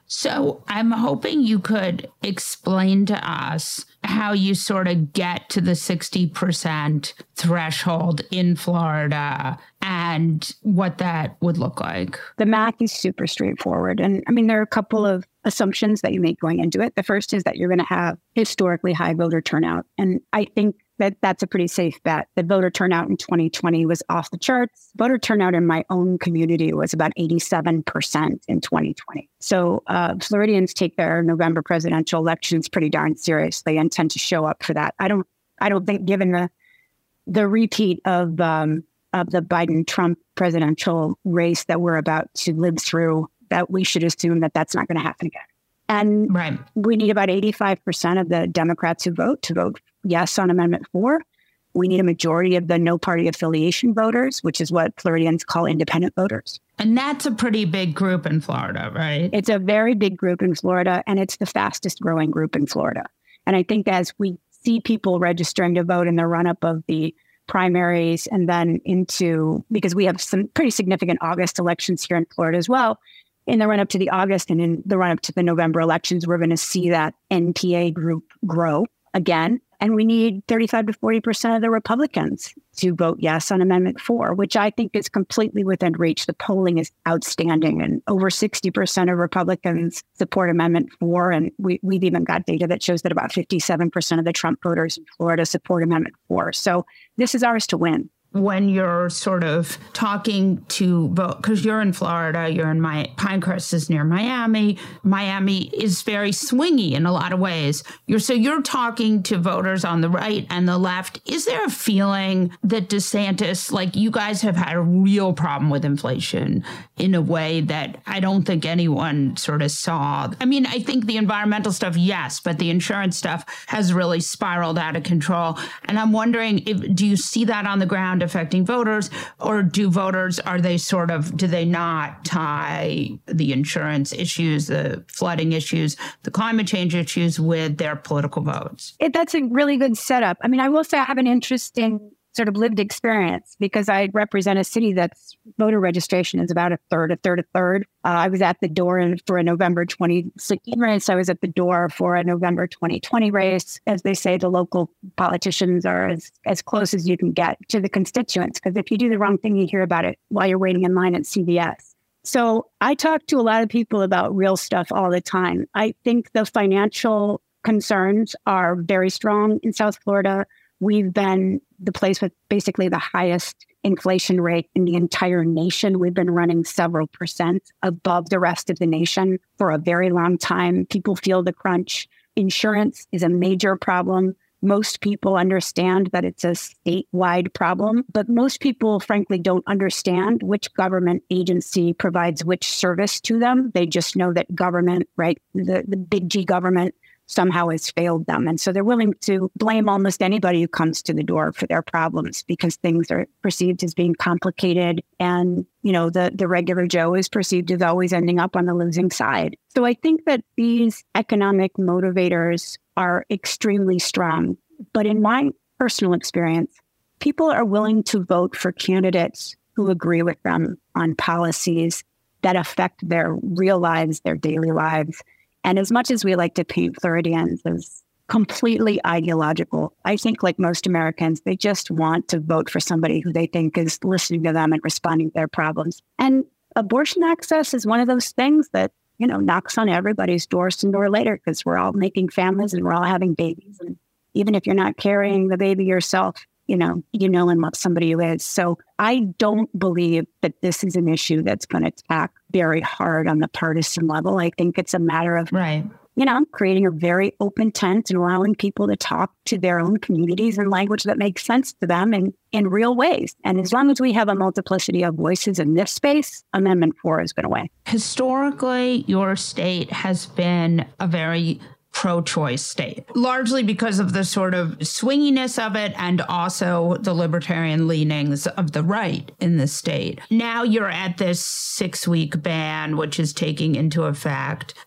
So I'm hoping you could explain to us how you sort of get to the sixty percent threshold in Florida and what that would look like. The math is super straightforward. And I mean, there are a couple of assumptions that you make going into it. The first is that you're going to have historically high voter turnout. And I think that that's a pretty safe bet. The voter turnout in twenty twenty was off the charts. Voter turnout in my own community was about eighty-seven percent in twenty twenty. So uh, Floridians take their November presidential elections pretty darn serious. They intend to show up for that. I don't. I don't think, given the the repeat of um, of the Biden-Trump presidential race that we're about to live through, that we should assume that that's not going to happen again. And right. we need about eighty-five percent of the Democrats who vote to vote yes on Amendment four. We need a majority of the no party affiliation voters, which is what Floridians call independent voters. And that's a pretty big group in Florida, right? It's a very big group in Florida, and it's the fastest growing group in Florida. And I think as we see people registering to vote in the run-up of the primaries and then into, because we have some pretty significant August elections here in Florida as well, in the run-up to the August and in the run-up to the November elections, we're going to see that N P A group grow again. And we need thirty-five to forty percent of the Republicans to vote yes on Amendment four, which I think is completely within reach. The polling is outstanding, and over sixty percent of Republicans support Amendment four. And we, we've even got data that shows that about fifty-seven percent of the Trump voters in Florida support Amendment four. So this is ours to win. When you're sort of talking to vote, because you're in Florida, you're in my Pinecrest is near Miami. Miami is very swingy in a lot of ways. You're so you're talking to voters on the right and the left. Is there a feeling that DeSantis, like you guys have had a real problem with inflation in a way that I don't think anyone sort of saw? I mean, I think the environmental stuff, yes, but the insurance stuff has really spiraled out of control. And I'm wondering, if do you see that on the ground affecting voters, or do voters, are they sort of, do they not tie the insurance issues, the flooding issues, the climate change issues with their political votes? It, that's a really good setup. I mean, I will say I have an interesting sort of lived experience because I represent a city that's voter registration is about a third, a third, a third. Uh, I was at the door in, for a November twenty sixteen race. I was at the door for a November twenty twenty race. As they say, the local politicians are as, as close as you can get to the constituents, because if you do the wrong thing, you hear about it while you're waiting in line at C V S. So I talk to a lot of people about real stuff all the time. I think the financial concerns are very strong in South Florida. We've been the place with basically the highest inflation rate in the entire nation. We've been running several percent above the rest of the nation for a very long time. People feel the crunch. Insurance is a major problem. Most people understand that it's a statewide problem, but most people, frankly, don't understand which government agency provides which service to them. They just know that government, right, the, the big G government, somehow has failed them. And so they're willing to blame almost anybody who comes to the door for their problems because things are perceived as being complicated. And, you know, the, the regular Joe is perceived as always ending up on the losing side. So I think that these economic motivators are extremely strong. But in my personal experience, people are willing to vote for candidates who agree with them on policies that affect their real lives, their daily lives. And as much as we like to paint Floridians as completely ideological, I think like most Americans, they just want to vote for somebody who they think is listening to them and responding to their problems. And abortion access is one of those things that, you know, knocks on everybody's door sooner or later, because we're all making families and we're all having babies. And even if you're not carrying the baby yourself, you know, you know and love somebody who is. So I don't believe that this is an issue that's going to attack very hard on the partisan level. I think it's a matter of, right, you know, creating a very open tent and allowing people to talk to their own communities in language that makes sense to them in, in real ways. And as long as we have a multiplicity of voices in this space, Amendment four is going to win. Historically, your state has been a very pro-choice state, largely because of the sort of swinginess of it and also the libertarian leanings of the right in the state. Now you're at this six-week ban, which is taking into effect.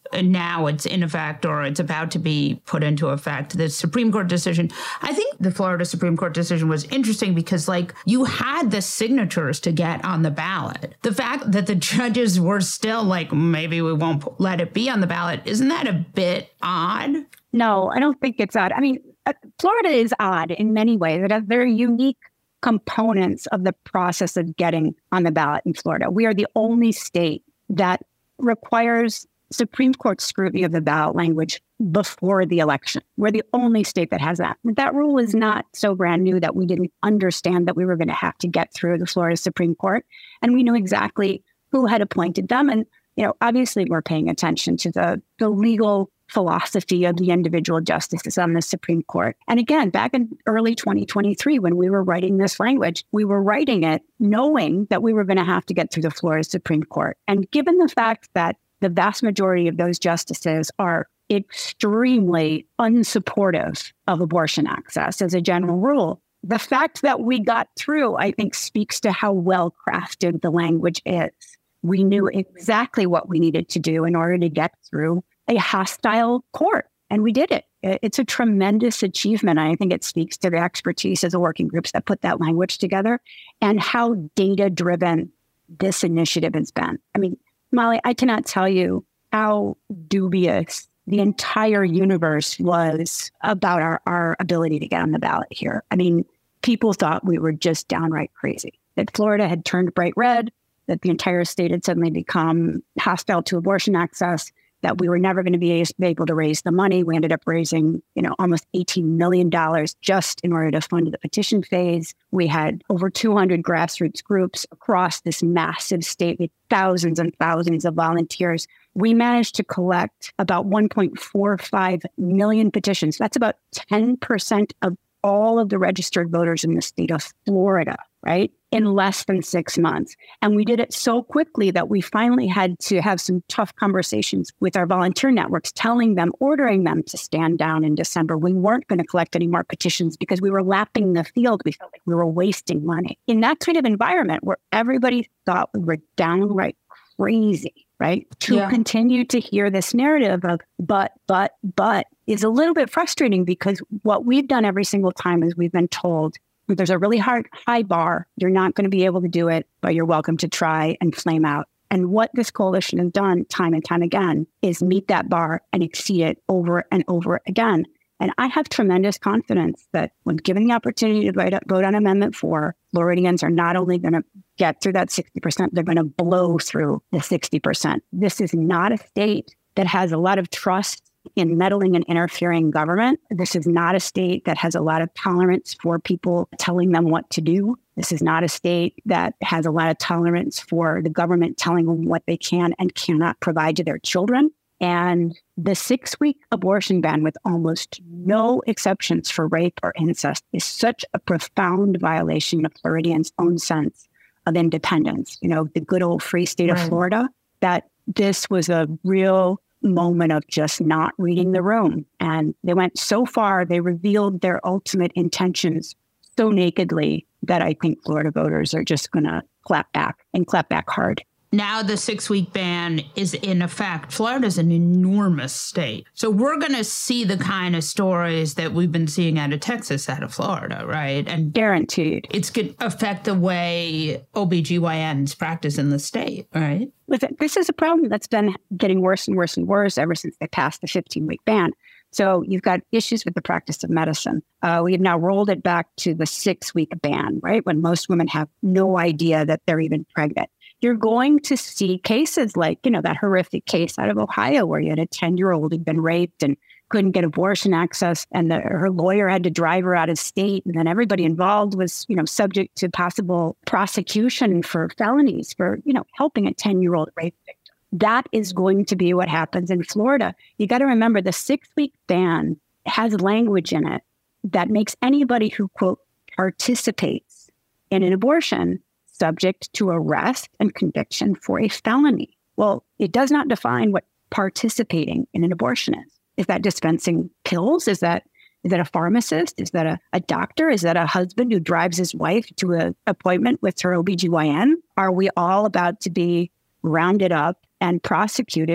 now it's in effect or it's about to be put into effect. The Supreme Court decision, I think the Florida Supreme Court decision was interesting because, like, you had the signatures to get on the ballot. The fact that the judges were still like, maybe we won't let it be on the ballot, isn't that a bit odd? No, I don't think it's odd. I mean, Florida is odd in many ways. It has very unique components of the process of getting on the ballot in Florida. We are the only state that requires Supreme Court scrutiny of the ballot language before the election. We're the only state that has that. That rule is not so brand new that we didn't understand that we were going to have to get through the Florida Supreme Court. And we knew exactly who had appointed them. And, you know, obviously we're paying attention to the, the legal philosophy of the individual justices on the Supreme Court. And again, back in early twenty twenty-three, when we were writing this language, we were writing it knowing that we were going to have to get through the Florida Supreme Court. And given the fact that the vast majority of those justices are extremely unsupportive of abortion access as a general rule, the fact that we got through, I think, speaks to how well crafted the language is. We knew exactly what we needed to do in order to get through a hostile court, and we did it. It's a tremendous achievement. I think it speaks to the expertise of the working groups that put that language together and how data-driven this initiative has been. I mean, Molly, I cannot tell you how dubious the entire universe was about our, our ability to get on the ballot here. I mean, people thought we were just downright crazy, that Florida had turned bright red, that the entire state had suddenly become hostile to abortion access, that we were never going to be able to raise the money. We ended up raising, you know, almost eighteen million dollars just in order to fund the petition phase. We had over two hundred grassroots groups across this massive state with thousands and thousands of volunteers. We managed to collect about one point four five million petitions. That's about ten percent of all of the registered voters in the state of Florida, right? In less than six months. And we did it so quickly that we finally had to have some tough conversations with our volunteer networks, telling them, ordering them to stand down in December. We weren't going to collect any more petitions because we were lapping the field. We felt like we were wasting money. In that kind of environment where everybody thought we were downright crazy, right? To yeah. continue to hear this narrative of but, but, but is a little bit frustrating because what we've done every single time is we've been told there's a really hard, high bar. You're not going to be able to do it, but you're welcome to try and flame out. And what this coalition has done time and time again is meet that bar and exceed it over and over again. And I have tremendous confidence that when given the opportunity to vote, vote on Amendment four, Floridians are not only going to get through that sixty percent, they're going to blow through the sixty percent. This is not a state that has a lot of trust in meddling and interfering in government. This is not a state that has a lot of tolerance for people telling them what to do. This is not a state that has a lot of tolerance for the government telling them what they can and cannot provide to their children. And the six-week abortion ban with almost no exceptions for rape or incest is such a profound violation of Floridians' own sense of independence, you know, the good old free state right. of Florida, that this was a real moment of just not reading the room. And they went so far, they revealed their ultimate intentions so nakedly that I think Florida voters are just going to clap back and clap back hard. Now the six-week ban is in effect. Florida's an enormous state. So we're going to see the kind of stories that we've been seeing out of Texas, out of Florida, right? And guaranteed. It's going to affect the way O B G Y Ns practice in the state, right? Listen, this is a problem that's been getting worse and worse and worse ever since they passed the fifteen-week ban. So you've got issues with the practice of medicine. Uh, we have now rolled it back to the six-week ban, right? When most women have no idea that they're even pregnant. You're going to see cases like, you know, that horrific case out of Ohio where you had a ten-year-old who'd been raped and couldn't get abortion access, and the, her lawyer had to drive her out of state, and then everybody involved was, you know, subject to possible prosecution for felonies for, you know, helping a ten-year-old rape victim. That is going to be what happens in Florida. You got to remember the six-week ban has language in it that makes anybody who, quote, participates in an abortion subject to arrest and conviction for a felony. Well, it does not define what participating in an abortion is. Is that dispensing pills? Is that is that a pharmacist? Is that a, a doctor? Is that a husband who drives his wife to an appointment with her O B G Y N? Are we all about to be rounded up and prosecuted for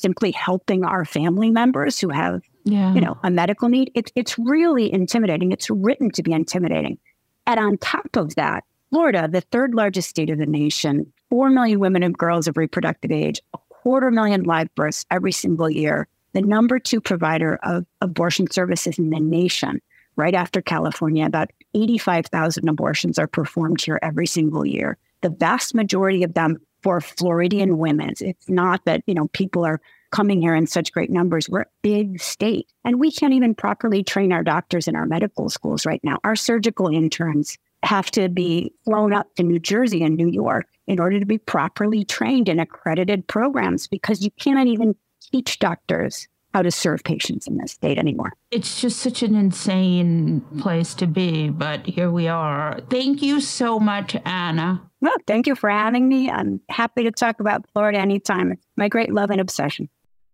simply helping our family members who have, yeah. you know, a medical need. It, it's really intimidating. It's written to be intimidating. And on top of that, Florida, the third largest state of the nation, four million women and girls of reproductive age, a quarter million live births every single year, the number two provider of abortion services in the nation, right after California. About eighty-five thousand abortions are performed here every single year. The vast majority of them for Floridian women. It's not that, you know, people are coming here in such great numbers. We're a big state, and we can't even properly train our doctors in our medical schools right now. Our surgical interns have to be flown up to New Jersey and New York in order to be properly trained in accredited programs, because you cannot even teach doctors how to serve patients in this state anymore. It's just such an insane place to be, but here we are. Thank you so much, Anna. Well, thank you for having me. I'm happy to talk about Florida anytime. It's my great love and obsession.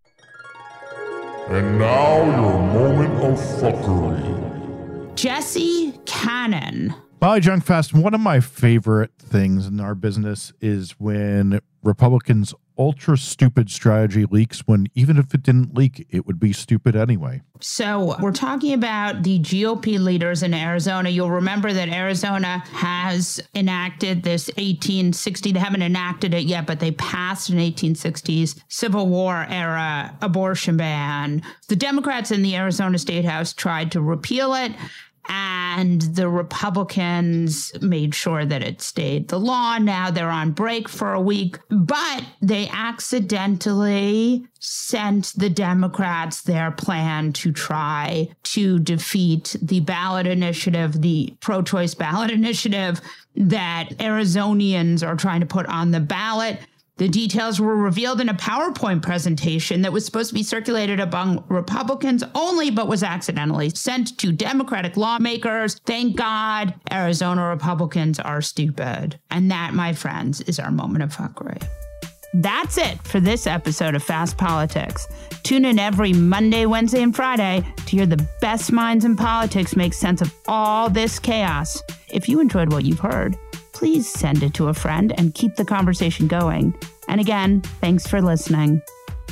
And now your moment of fuckery. Jesse Cannon. Molly Jong-Fast, one of my favorite things in our business is when Republicans' ultra stupid strategy leaks, when even if it didn't leak, it would be stupid anyway. So we're talking about the G O P leaders in Arizona. You'll remember that Arizona has enacted this eighteen sixty. They haven't enacted it yet, but they passed an eighteen sixties Civil War era abortion ban. The Democrats in the Arizona State House tried to repeal it, and the Republicans made sure that it stayed the law. Now they're on break for a week, but they accidentally sent the Democrats their plan to try to defeat the ballot initiative, the pro-choice ballot initiative that Arizonians are trying to put on the ballot. The details were revealed in a PowerPoint presentation that was supposed to be circulated among Republicans only, but was accidentally sent to Democratic lawmakers. Thank God Arizona Republicans are stupid. And that, my friends, is our moment of fuckery. That's it for this episode of Fast Politics. Tune in every Monday, Wednesday, and Friday to hear the best minds in politics make sense of all this chaos. If you enjoyed what you've heard, please send it to a friend and keep the conversation going. And again, thanks for listening.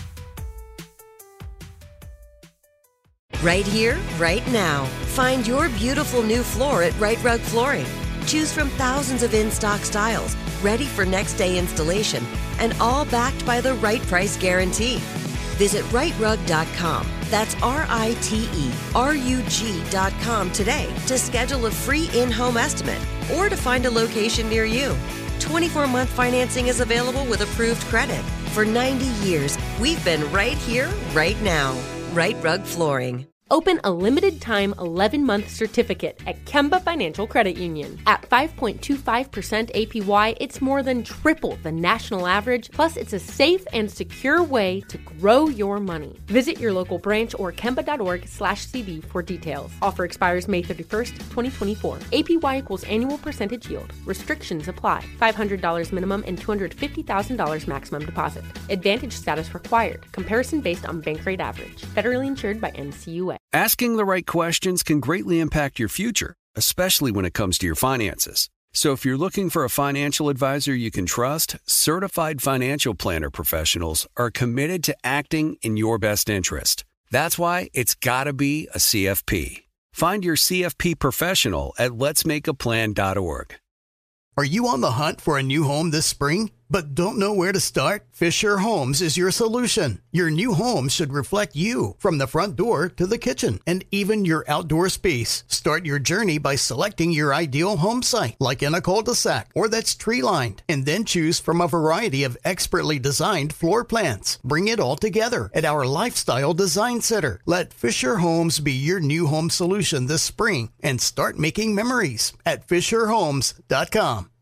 Right here, right now. Find your beautiful new floor at Rite Rug Flooring. Choose from thousands of in-stock styles, ready for next day installation, and all backed by the right price guarantee. Visit rite rug dot com. That's R I T E R U G dot com today to schedule a free in-home estimate or to find a location near you. twenty-four month financing is available with approved credit. For ninety years, we've been right here, right now. Rite Rug Flooring. Open a limited-time eleven-month certificate at Kemba Financial Credit Union. At five point two five percent A P Y, it's more than triple the national average, plus it's a safe and secure way to grow your money. Visit your local branch or kemba.org slash CD for details. Offer expires May thirty-first, twenty twenty-four. A P Y equals annual percentage yield. Restrictions apply. five hundred dollars minimum and two hundred fifty thousand dollars maximum deposit. Advantage status required. Comparison based on bank rate average. Federally insured by N C U A. Asking the right questions can greatly impact your future, especially when it comes to your finances. So if you're looking for a financial advisor you can trust, certified financial planner professionals are committed to acting in your best interest. That's why it's got to be a C F P. Find your C F P professional at lets make a plan dot org. Are you on the hunt for a new home this spring, but don't know where to start? Fisher Homes is your solution. Your new home should reflect you, from the front door to the kitchen, and even your outdoor space. Start your journey by selecting your ideal home site, like in a cul-de-sac or that's tree-lined, and then choose from a variety of expertly designed floor plans. Bring it all together at our Lifestyle Design Center. Let Fisher Homes be your new home solution this spring and start making memories at fisher homes dot com.